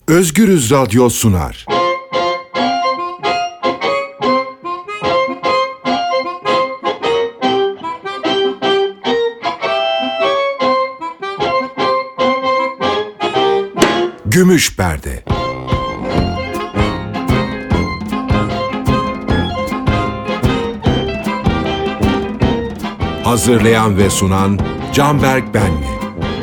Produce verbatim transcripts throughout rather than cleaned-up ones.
Özgürüz Radyo sunar. Gümüş Perde. Hazırlayan ve sunan Canberk Benli.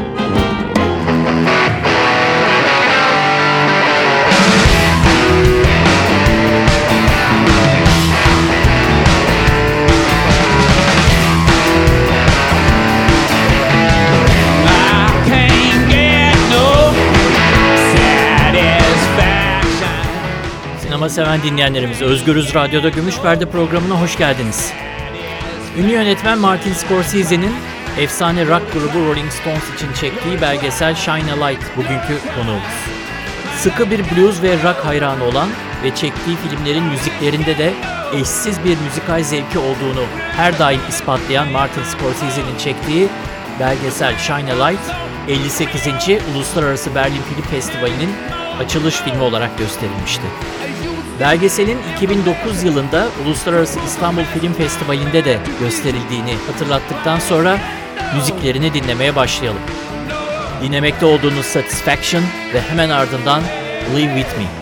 Sinema seven dinleyenlerimiz, Özgürüz Radyo'da Gümüş Perde programına hoş geldiniz. Ünlü yönetmen Martin Scorsese'nin efsane rock grubu Rolling Stones için çektiği belgesel Shine a Light bugünkü konuğumuz. Sıkı bir blues ve rock hayranı olan ve çektiği filmlerin müziklerinde de eşsiz bir müzikal zevki olduğunu her daim ispatlayan Martin Scorsese'nin çektiği belgesel Shine a Light, elli sekizinci Uluslararası Berlin Film Festivali'nin açılış filmi olarak gösterilmişti. Belgeselin iki bin dokuz yılında Uluslararası İstanbul Film Festivali'nde de gösterildiğini hatırlattıktan sonra müziklerini dinlemeye başlayalım. Dinlemekte olduğunuz Satisfaction ve hemen ardından Live With Me.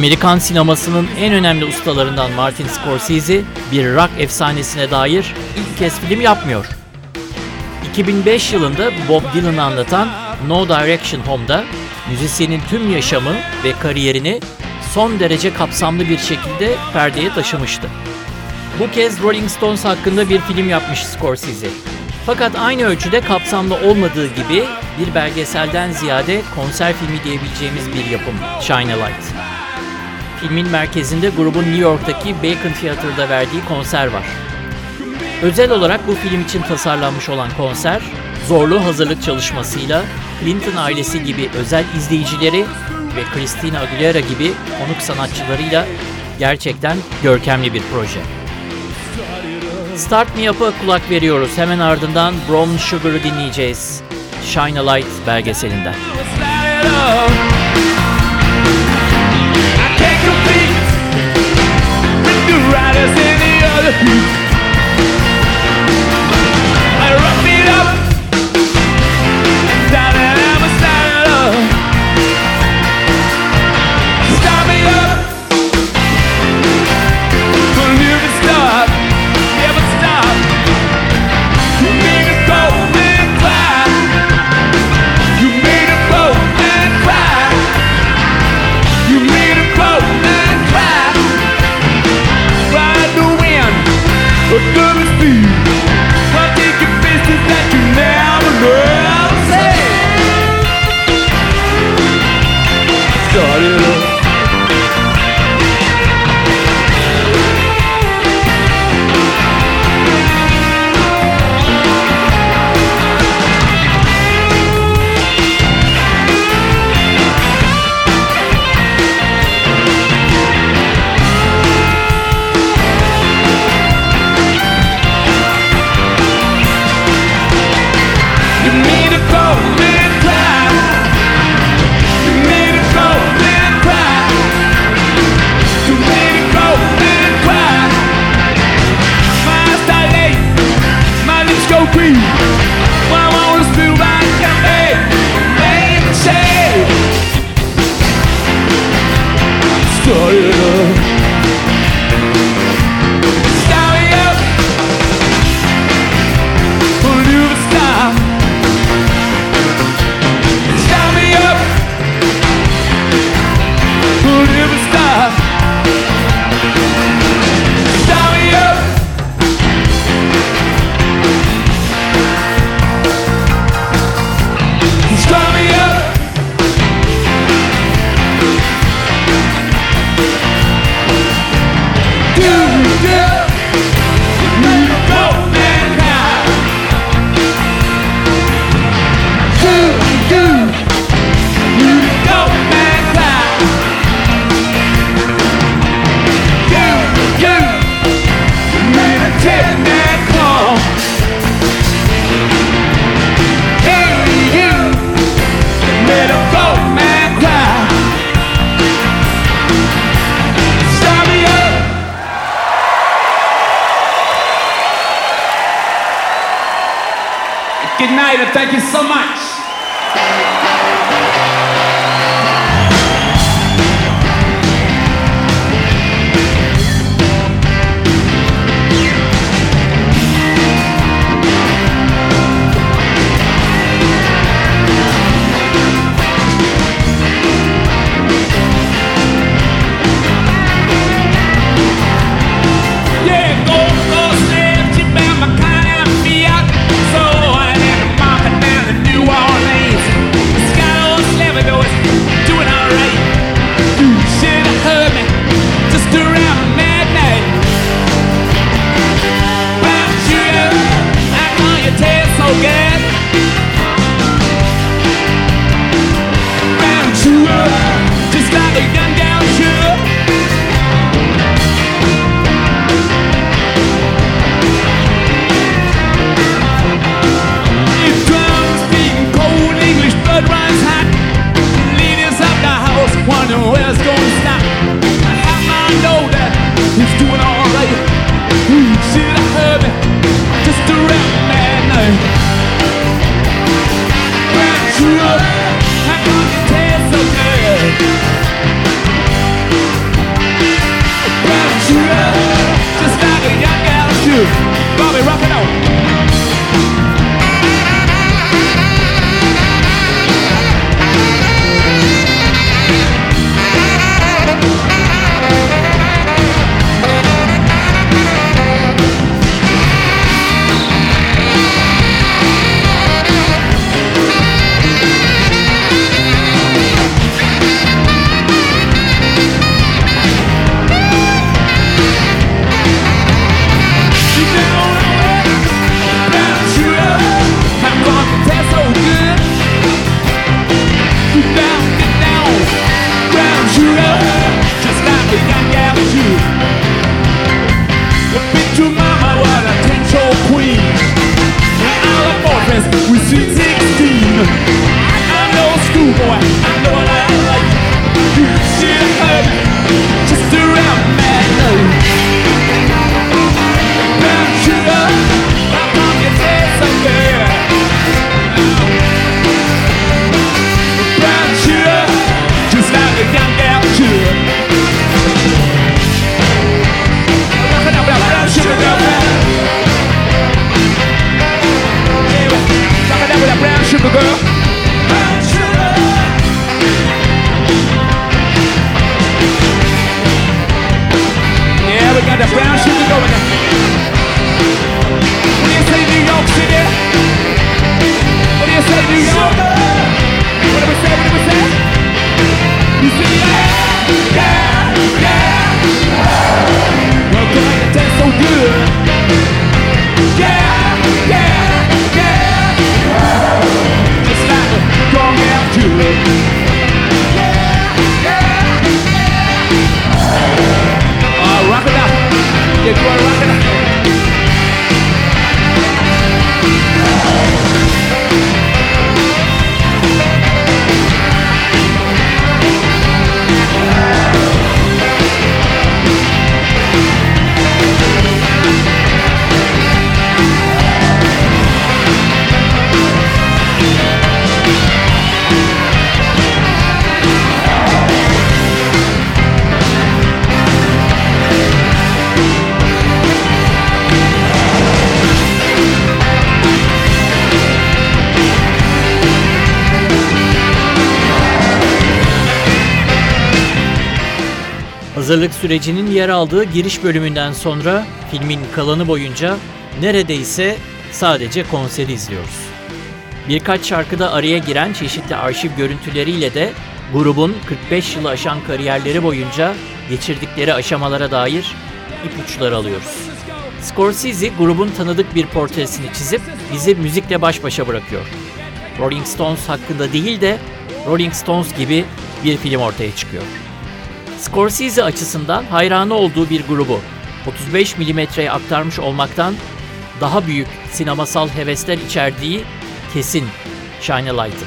Amerikan sinemasının en önemli ustalarından Martin Scorsese bir rock efsanesine dair ilk kez film yapmıyor. iki bin beş yılında Bob Dylan'ı anlatan No Direction Home'da müzisyenin tüm yaşamı ve kariyerini son derece kapsamlı bir şekilde perdeye taşımıştı. Bu kez Rolling Stones hakkında bir film yapmış Scorsese. Fakat aynı ölçüde kapsamlı olmadığı gibi bir belgeselden ziyade konser filmi diyebileceğimiz bir yapım, Shine a Light. Filmin merkezinde grubun New York'taki Beacon Theatre'da verdiği konser var. Özel olarak bu film için tasarlanmış olan konser, zorlu hazırlık çalışmasıyla Clinton ailesi gibi özel izleyicileri ve Christina Aguilera gibi konuk sanatçılarıyla gerçekten görkemli bir proje. Start Me Up'a kulak veriyoruz. Hemen ardından Brown Sugar'ı dinleyeceğiz. Shine a Light belgeselinden. Good night and thank you so much. You you. Bobby, rock it out. Hazırlık sürecinin yer aldığı giriş bölümünden sonra filmin kalanı boyunca neredeyse sadece konseri izliyoruz. Birkaç şarkıda araya giren çeşitli arşiv görüntüleriyle de grubun kırk beş yılı aşan kariyerleri boyunca geçirdikleri aşamalara dair ipuçları alıyoruz. Scorsese grubun tanıdık bir portresini çizip bizi müzikle baş başa bırakıyor. Rolling Stones hakkında değil de Rolling Stones gibi bir film ortaya çıkıyor. Scorsese açısından hayranı olduğu bir grubu otuz beş milimetreye aktarmış olmaktan daha büyük sinemasal hevesler içerdiği kesin Shine a Light'ın.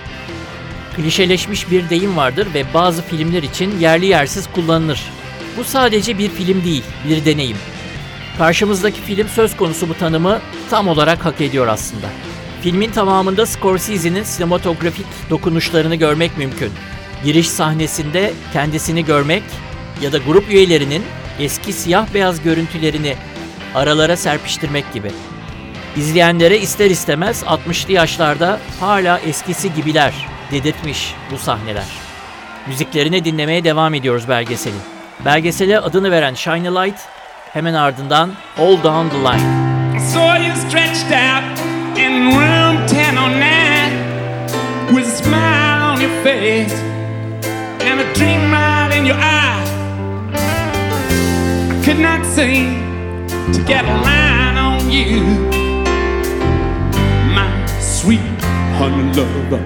Klişeleşmiş bir deyim vardır ve bazı filmler için yerli yersiz kullanılır. Bu sadece bir film değil, bir deneyim. Karşımızdaki film söz konusu bu tanımı tam olarak hak ediyor aslında. Filmin tamamında Scorsese'nin sinematografik dokunuşlarını görmek mümkün. Giriş sahnesinde kendisini görmek ya da grup üyelerinin eski siyah beyaz görüntülerini aralara serpiştirmek gibi. İzleyenlere ister istemez altmışlı yaşlarda hala eskisi gibiler dedirtmiş bu sahneler. Müziklerini dinlemeye devam ediyoruz belgeselin. Belgesele adını veren Shine a Light, hemen ardından All Down the Line. I saw you stretched out in room ten oh nine with a smile on your face and a dream right in your eye. I could not seem to get a line on you, my sweet honey lover.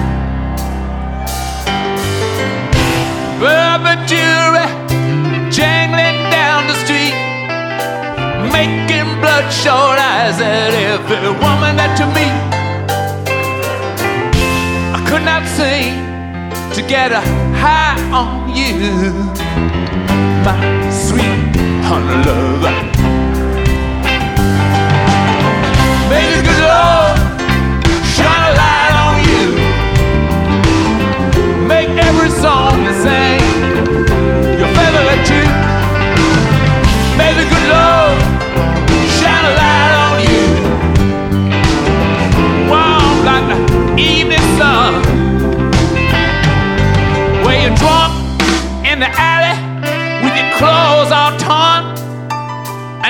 Rubber jury jangling down the street, making bloodshot eyes at every woman that you meet. I could not seem to get a high on you, my sweet honey lover. May the good Lord shine a light on you, make every song the same, your favorite tune. May the good Lord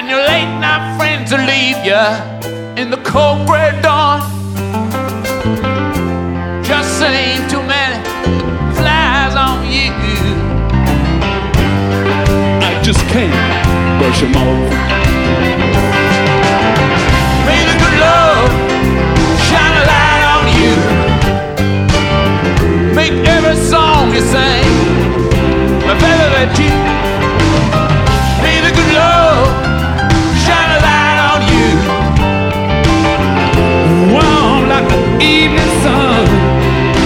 and your late night friends will leave you in the cold gray dawn. Just ain't too many flies on you. I just can't brush them off. May the good Lord shine a light on you. Make every song you sing a velvet cheek. May the good Lord shine a light on you. Warm like the evening sun.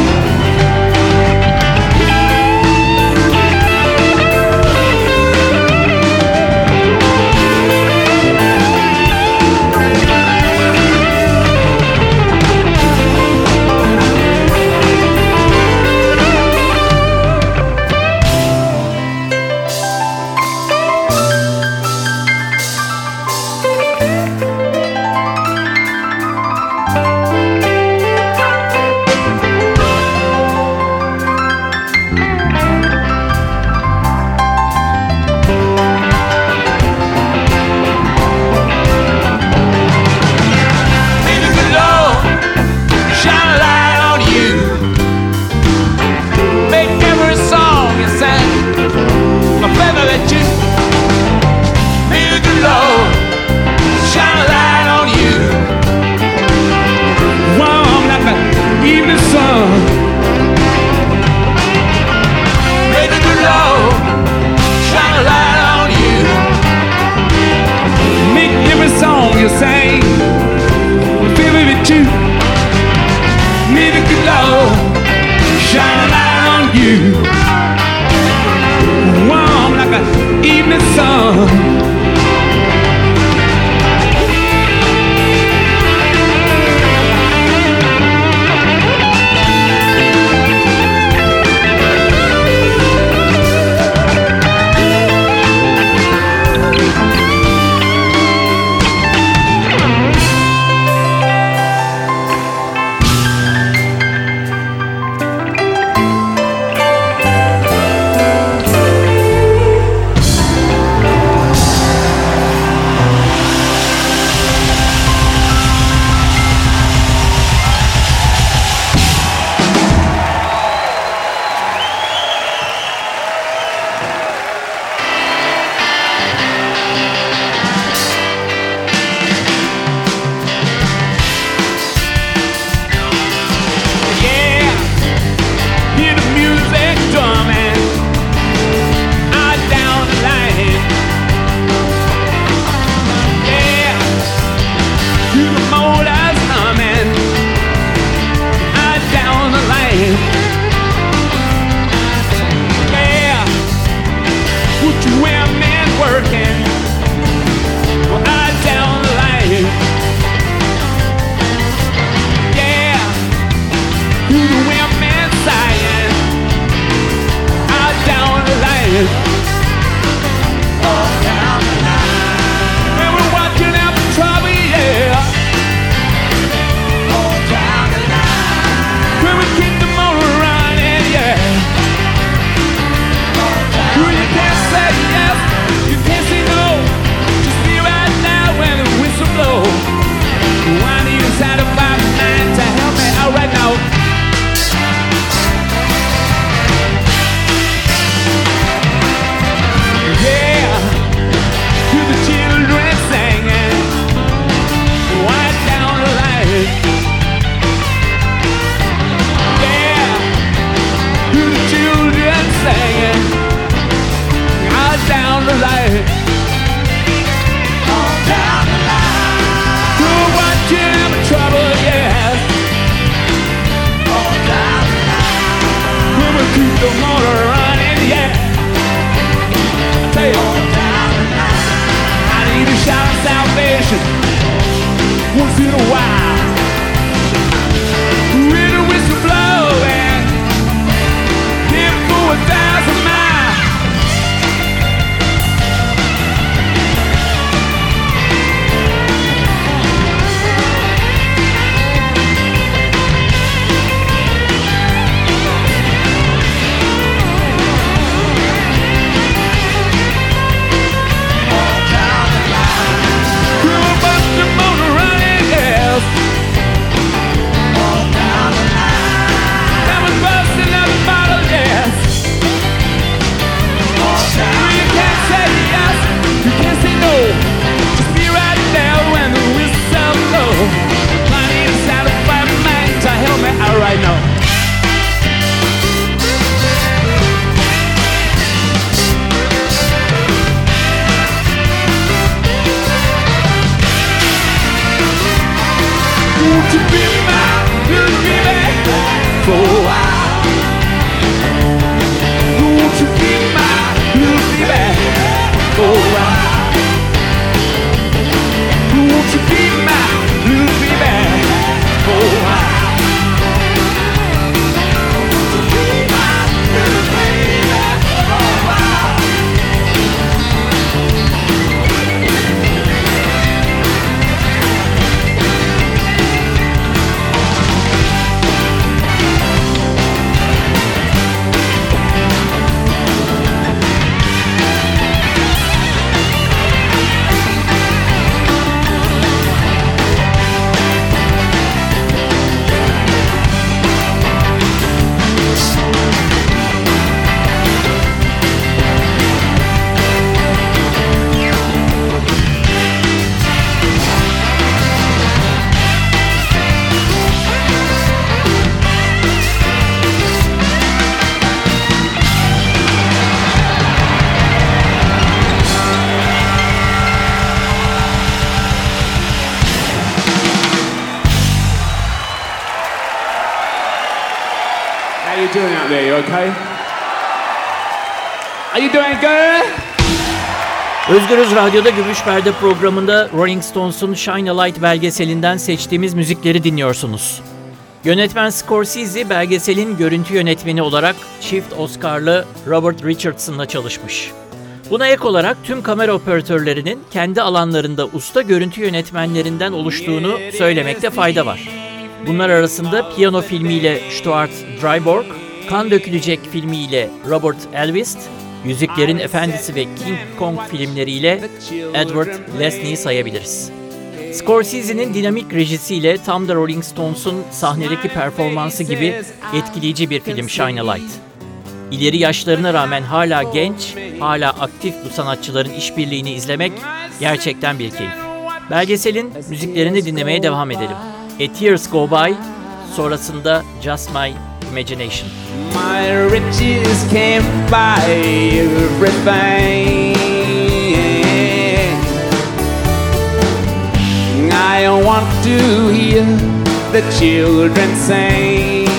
Once in a while, with a whistle blowing, live for a thousand miles. All down the line. for a while. Won't you be my little baby for a while? Won't you be my little baby for a while? How you doing out there? You okay? Are you doing good? Özgürüz Radyo'da Gümüş Perde programında Rolling Stones'un Shine a Light belgeselinden seçtiğimiz müzikleri dinliyorsunuz. Yönetmen Scorsese, belgeselin görüntü yönetmeni olarak çift Oscar'lı Robert Richardson'la çalışmış. Buna ek olarak tüm kamera operatörlerinin kendi alanlarında usta görüntü yönetmenlerinden oluştuğunu söylemekte fayda var. Bunlar arasında Piyano filmiyle Stuart Dryborg, Kan Dökülecek filmiyle Robert Elvist, Yüzüklerin Efendisi ve King Kong filmleriyle Edward Lesnie'yi sayabiliriz. Scorsese'nin dinamik rejisiyle tam da Rolling Stones'un sahnedeki performansı gibi etkileyici bir film Shine a Light. İleri yaşlarına rağmen hala genç, hala aktif bu sanatçıların işbirliğini izlemek gerçekten bir keyif. Belgeselin müziklerini dinlemeye devam edelim. A Tears Go By, sonrasında Just My Imagination. My riches can't buy everything. I want to hear the children sing.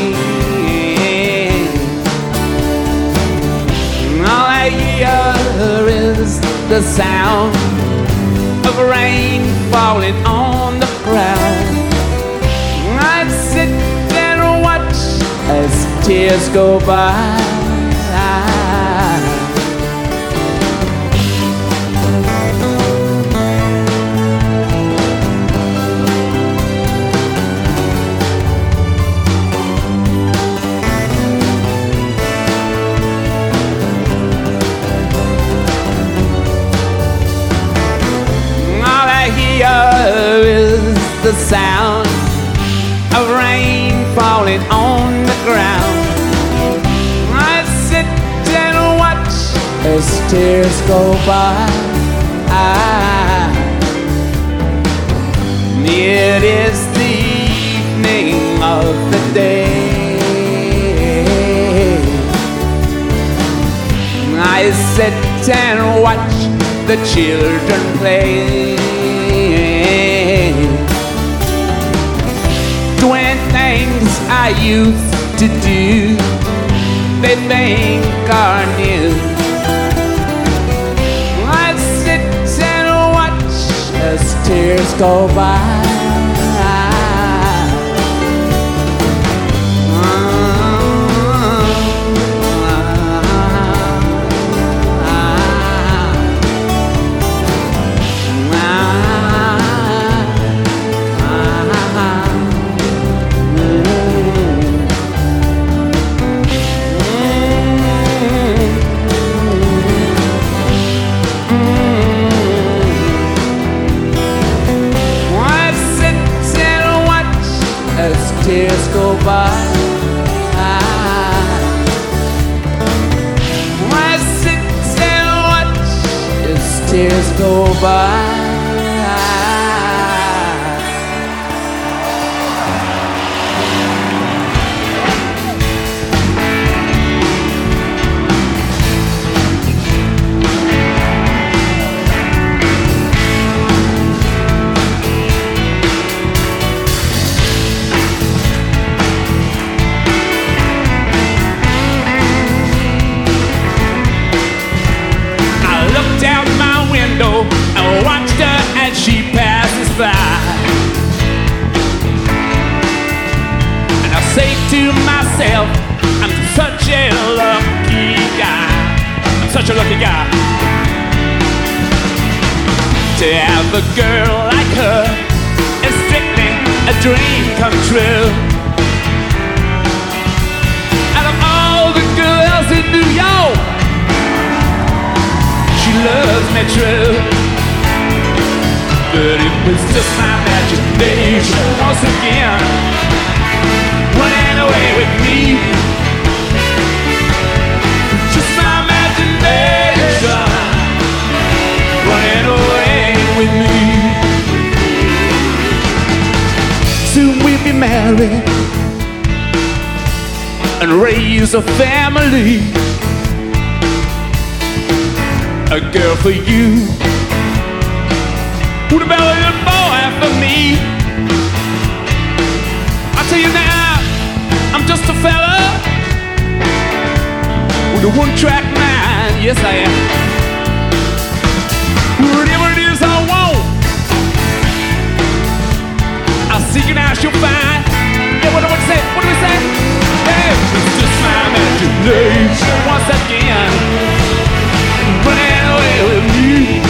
All I hear is the sound of rain falling on the ground. I sit and watch as tears go by. All I hear is the sound of rain falling on the ground. I sit and watch as tears go by. It is the evening of the day. I sit and watch the children play. Doing things I used to do, they think are new. I sit and watch as tears go by. Tears go by. I sit and watch as tears go by. such a lucky guy to have a girl like her. It's strictly a dream come true. Out of all the girls in New York, she loves me true. But it was just my imagination once again running away with me. Just my imagination running away with me. Soon we'll be married and raise a family. A girl for you, what about a little boy for me? I tell you now, I'm just a fella with a one-track mind. Yes, I am. Whatever it is I want, I'll seek and I shall find. Yeah, what do we say? What do we say? Hey, it's just my imagination once again running away with me.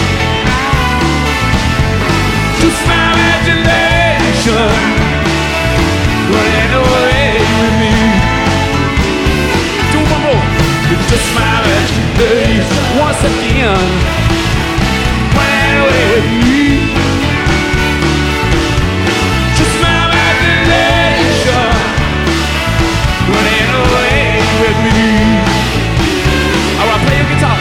Just my imagination running away with me. Do one more. It's just my imagination once again running away with me. Just my imagination running away with me. Alright, play your guitar.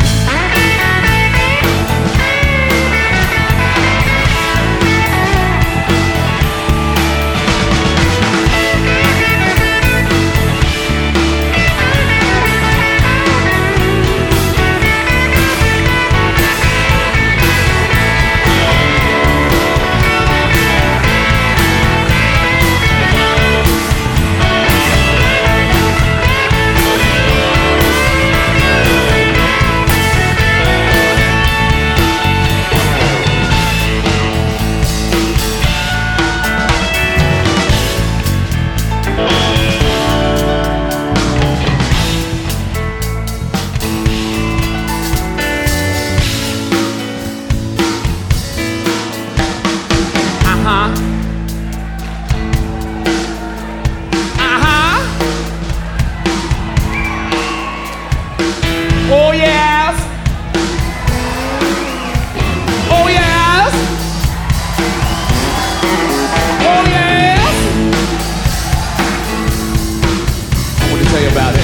Oh yes. Oh yes. Oh yes. I want to tell you about it.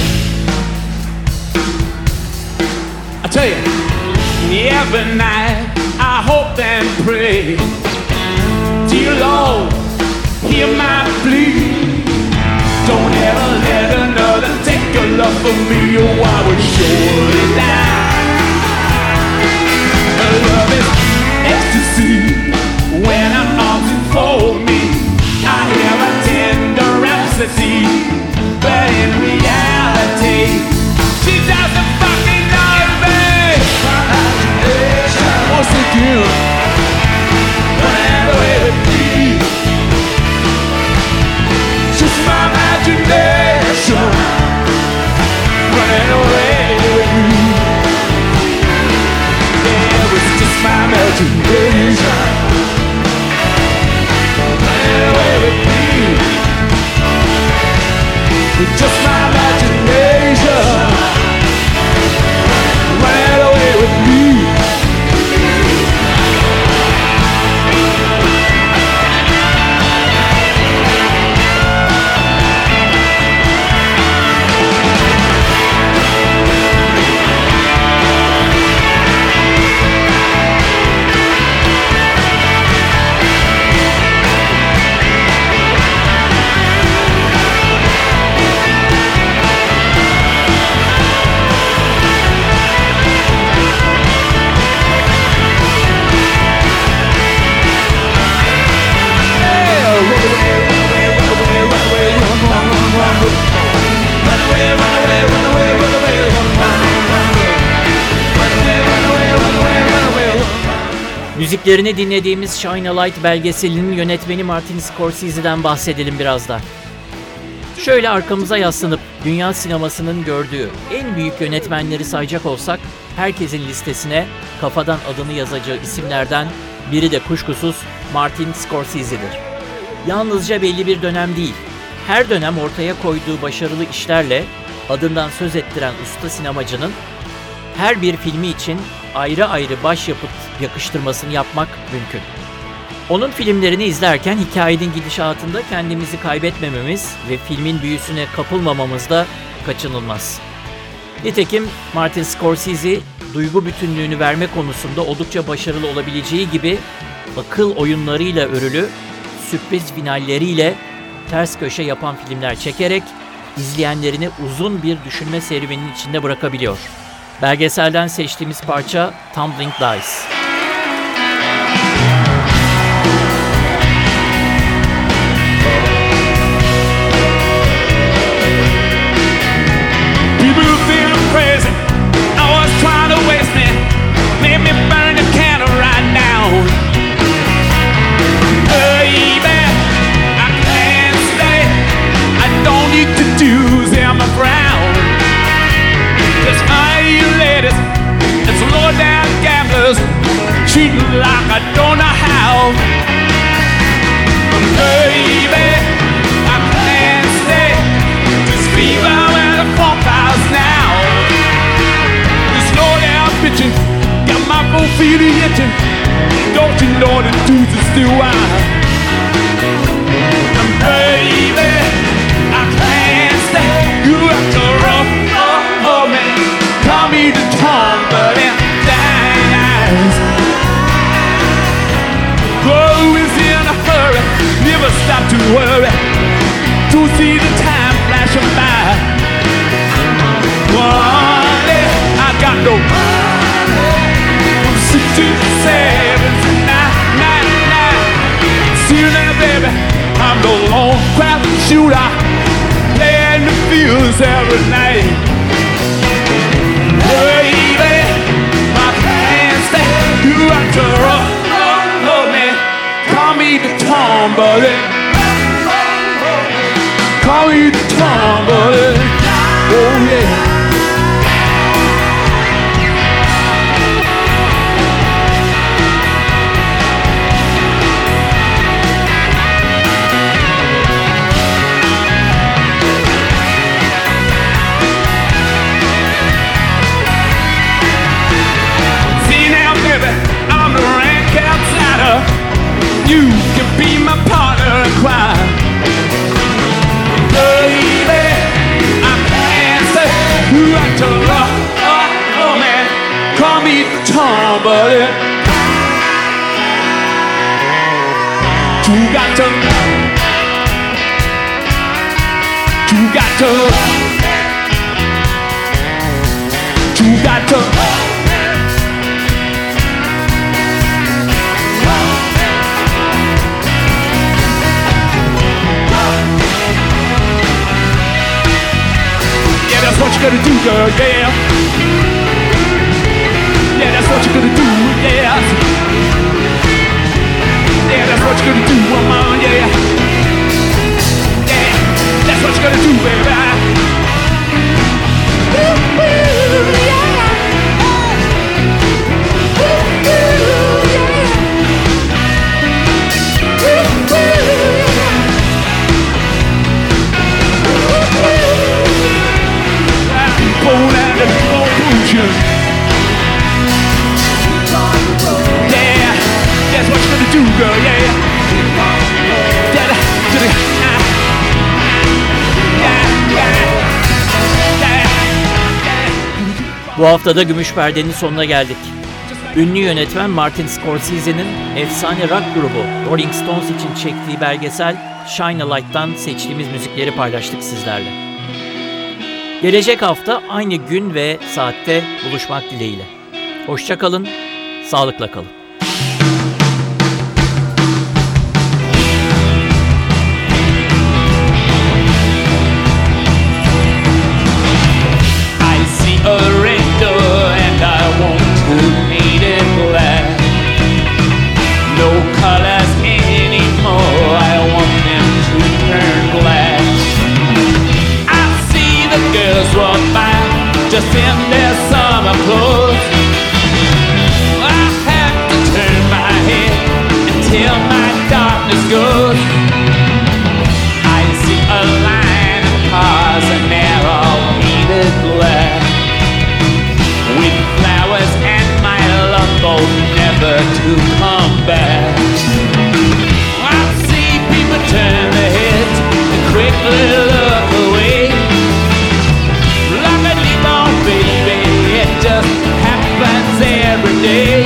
I tell you, every night I hope and pray, dear Lord, hear my plea. Don't ever let another take your love from me, or I will surely die. Love is ecstasy when I'm asking for me. I have a tender rhapsody, but in reality, she doesn't fucking know me. Once again, run away with me. Just my imagination running away with me. Yeah, it was just my imagination running away with me. With just my imagination running away with me. Müziklerini dinlediğimiz Shine a Light belgeselinin yönetmeni Martin Scorsese'den bahsedelim biraz da. Şöyle arkamıza yaslanıp dünya sinemasının gördüğü en büyük yönetmenleri sayacak olsak herkesin listesine kafadan adını yazacağı isimlerden biri de kuşkusuz Martin Scorsese'dir. Yalnızca belli bir dönem değil, her dönem ortaya koyduğu başarılı işlerle adından söz ettiren usta sinemacının her bir filmi için ayrı ayrı başyapıt yakıştırmasını yapmak mümkün. Onun filmlerini izlerken hikayenin gidişatında kendimizi kaybetmememiz ve filmin büyüsüne kapılmamamız da kaçınılmaz. Nitekim Martin Scorsese, duygu bütünlüğünü verme konusunda oldukça başarılı olabileceği gibi akıl oyunlarıyla örülü, sürpriz finalleriyle ters köşe yapan filmler çekerek izleyenlerini uzun bir düşünme serüveninin içinde bırakabiliyor. Belgeselden seçtiğimiz parça Tumbling Dice. Cheating like I don't know how. Baby, I can't stay. Just fever when the phone calls now. You slow down bitching, got my both feet itching. Don't you know the dudes are still wild? Baby, I can't stay. You have to run for me. Call me the tumbling dice. Always in a hurry, never stop to worry, to see the time flashing by. One day I got no money, from six to seven to nine, nine, nine. See you now, baby, I'm the lone craft shooter, playing the fields every night. Baby, my plans stay, you have to run. Call me the tumbling. Call me the tumbling. Oh yeah. See now, baby, I'm the rank outsider. You can be my partner in crime. Baby, I can't say who I to love. Oh, oh man, call me the tumbling. You got to, you got to, you got to. That's what you gotta do, girl, yeah. Yeah, that's what you gotta do, yeah. Yeah, that's what you gotta do, woman, yeah. Yeah, that's what you gotta do, baby. Ooh, ooh, yeah. Ooh, ooh, yeah. Ooh, ooh. Cold and the conclusion. Yeah, that's what you're gonna do, girl, yeah. Yeah, yeah, Bu haftada Gümüş Perde'nin sonuna geldik. Ünlü yönetmen Martin Scorsese'nin efsane rock grubu Rolling Stones için çektiği belgesel Shine a Light'tan seçtiğimiz müzikleri paylaştık sizlerle. Gelecek hafta aynı gün ve saatte buluşmak dileğiyle. Hoşça kalın, sağlıkla kalın. I see a red door and I want to paint it black. No colors anymore, I want them to turn black. until my darkness goes. I see a line of cars and they're all painted black, with flowers and my love both never to come back. I see people turn their heads and quickly look away. Like a newborn baby, it just happens every day.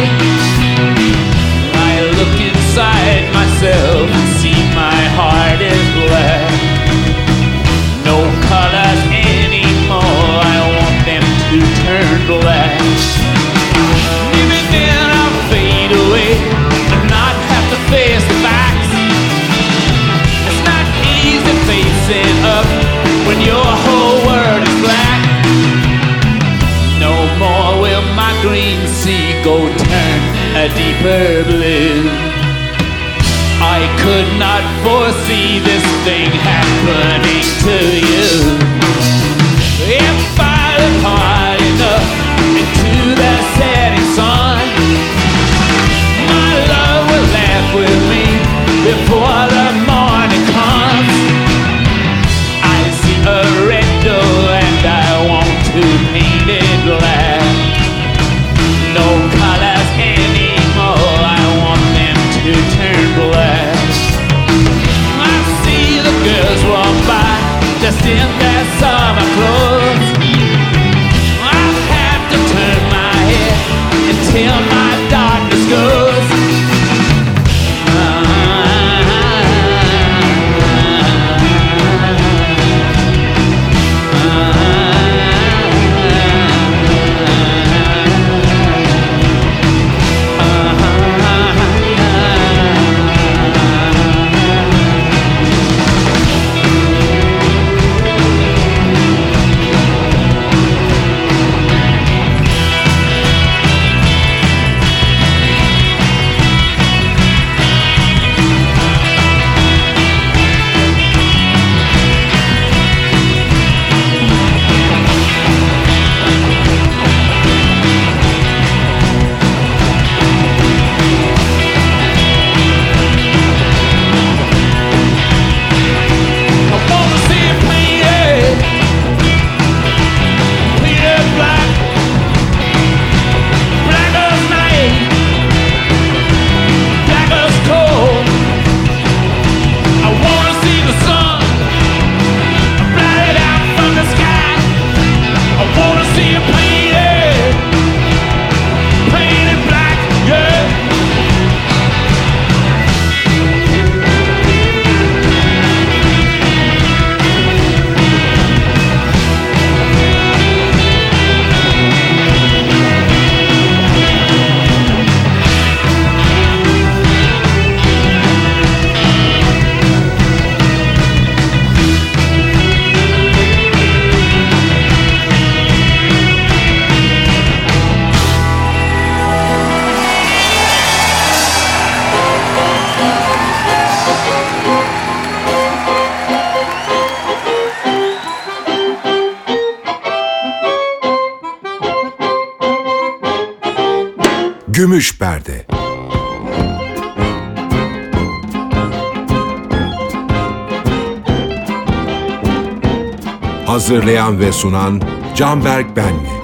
I look inside myself and see my heart is black. No colors anymore, I want them to turn black. Maybe then I'll fade away and not have to face the facts. It's not easy facing up when your whole world is black. No more will my green sea go turn a deeper blue. I could not foresee this thing happening to you. If I look hard enough into the setting sun, my love will laugh with me before the morning comes. I see a red door and I want to paint it black. No colors anymore, I want them to turn black. I see the girls walk by just in their summer clothes. I have to turn my head until my darkness goes. Gümüş Perde. Hazırlayan ve sunan Canberk Benli.